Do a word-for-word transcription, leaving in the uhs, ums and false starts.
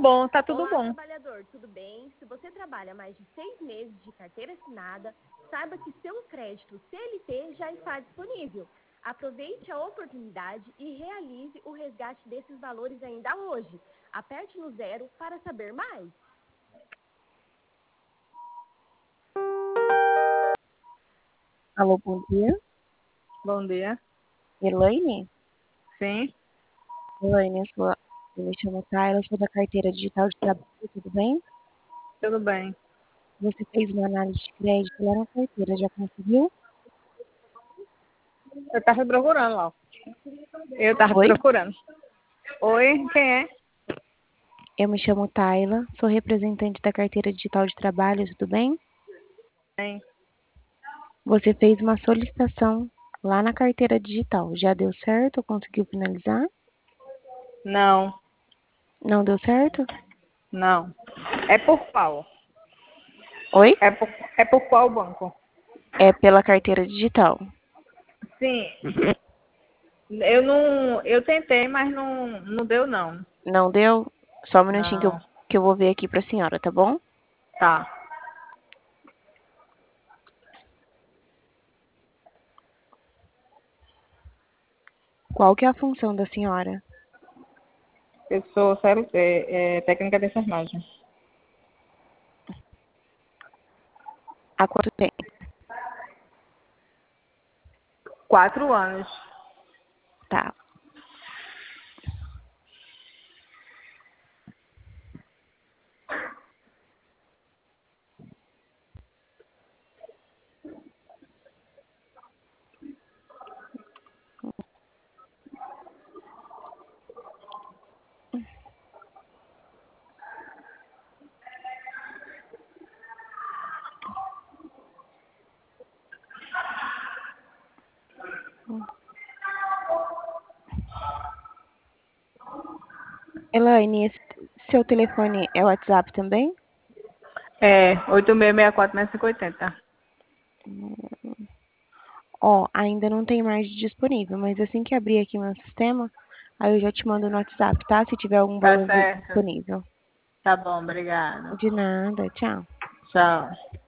bom, tá tudo Olá, bom. trabalhador, tudo bem? Se você trabalha mais de seis meses de carteira assinada, saiba que seu crédito C L T já está disponível. Aproveite a oportunidade e realize o resgate desses valores ainda hoje. Aperte no zero para saber mais. Alô, bom dia. Bom dia. Elaine? Sim, Elaine, eu, sou, eu me chamo Tayla, eu sou da carteira digital de trabalho, tudo bem? tudo bem. Você fez uma análise de crédito lá na carteira, já conseguiu? Eu tava procurando lá. Eu tava Oi? procurando. Oi, quem é? Eu me chamo Tayla, sou representante da carteira digital de trabalho, tudo bem? Bem, Você fez uma solicitação lá na carteira digital, já deu certo? Conseguiu finalizar? não, Não deu certo? não. É por qual? Oi? É por, é por qual banco? É pela carteira digital. Sim, eu não, eu tentei, mas não, não deu não. Não deu? Só um minutinho que eu, Não, que eu vou ver aqui pra senhora, tá bom? tá. Qual que é a função da senhora? Eu sou C L T, é, técnica de enfermagem. Há quanto tempo? Quatro anos. Tá. Elaine, esse seu telefone é o WhatsApp também? É, oito seis seis quatro seis cinco oito zero. Ó, ainda não tem mais disponível, mas assim que abrir aqui o meu sistema, aí eu já te mando no WhatsApp, tá? Se tiver algum Tá valor certo. disponível. Tá bom, obrigada. De nada, tchau. Tchau.